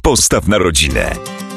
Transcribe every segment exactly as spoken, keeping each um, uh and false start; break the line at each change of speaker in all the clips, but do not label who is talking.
Postaw na rodzinę.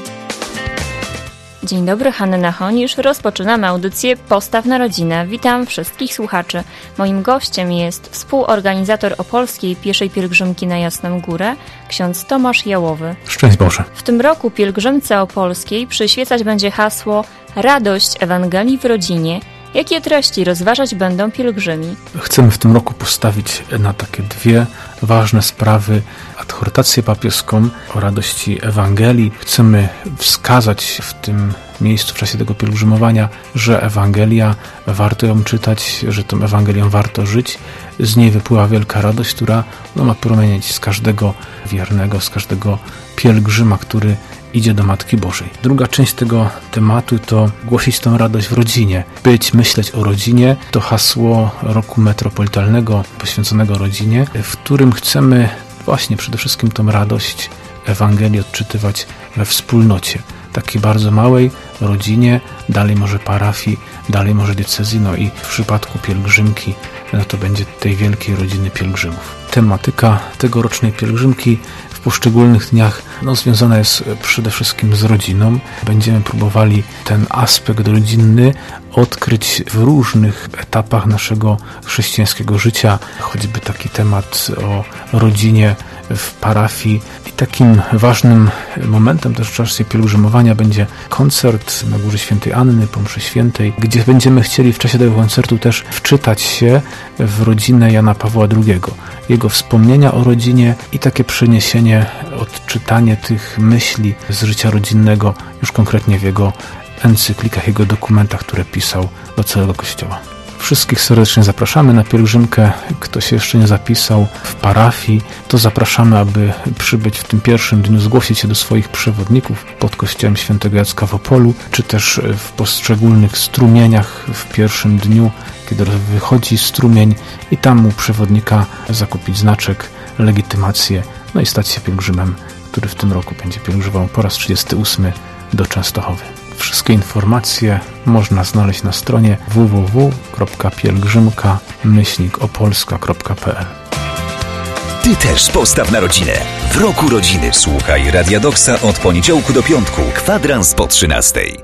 Dzień dobry, Hanna Honisz. Rozpoczynamy audycję Postaw na rodzinę. Witam wszystkich słuchaczy. Moim gościem jest współorganizator Opolskiej Pieszej Pielgrzymki na Jasną Górę, ksiądz Tomasz Jałowy.
Szczęść Boże.
W tym roku pielgrzymce opolskiej przyświecać będzie hasło Radość Ewangelii w rodzinie. Jakie treści rozważać będą pielgrzymi?
Chcemy w tym roku postawić na takie dwie ważne sprawy. Adhortację papieską o radości Ewangelii. Chcemy wskazać w tym miejscu, w czasie tego pielgrzymowania, że Ewangelia, warto ją czytać, że tą Ewangelią warto żyć. Z niej wypływa wielka radość, która no, ma promienieć z każdego wiernego, z każdego pielgrzyma, który idzie do Matki Bożej. Druga część tego tematu to głosić tę radość w rodzinie. Być, myśleć o rodzinie to hasło roku metropolitalnego poświęconego rodzinie, w którym chcemy właśnie przede wszystkim tą radość Ewangelii odczytywać we wspólnocie. Takiej bardzo małej rodzinie, dalej może parafii, dalej może diecezji, no i w przypadku pielgrzymki, no to będzie tej wielkiej rodziny pielgrzymów. Tematyka tegorocznej pielgrzymki w poszczególnych dniach no, związana jest przede wszystkim z rodziną. Będziemy próbowali ten aspekt rodzinny odkryć w różnych etapach naszego chrześcijańskiego życia. Choćby taki temat o rodzinie w parafii. I takim ważnym momentem też w czasie pielgrzymowania będzie koncert na Górze Świętej Anny po mszy świętej, gdzie będziemy chcieli w czasie tego koncertu też wczytać się w rodzinę Jana Pawła drugiego. Jego wspomnienia o rodzinie i takie przeniesienie, odczytanie tych myśli z życia rodzinnego już konkretnie w jego encyklikach, jego dokumentach, które pisał do całego Kościoła. Wszystkich serdecznie zapraszamy na pielgrzymkę. Kto się jeszcze nie zapisał w parafii, to zapraszamy, aby przybyć w tym pierwszym dniu, zgłosić się do swoich przewodników pod kościołem świętego Jacka w Opolu, czy też w poszczególnych strumieniach w pierwszym dniu, kiedy wychodzi strumień i tam u przewodnika zakupić znaczek, legitymację, no i stać się pielgrzymem, który w tym roku będzie pielgrzymował po raz trzydziesty ósmy do Częstochowy. Wszystkie informacje można znaleźć na stronie w w w kropka pielgrzymka myślnik opolska kropka p l.
Ty też postaw na rodzinę. W roku rodziny słuchaj Radia Doksa od poniedziałku do piątku, kwadrans po trzynastej.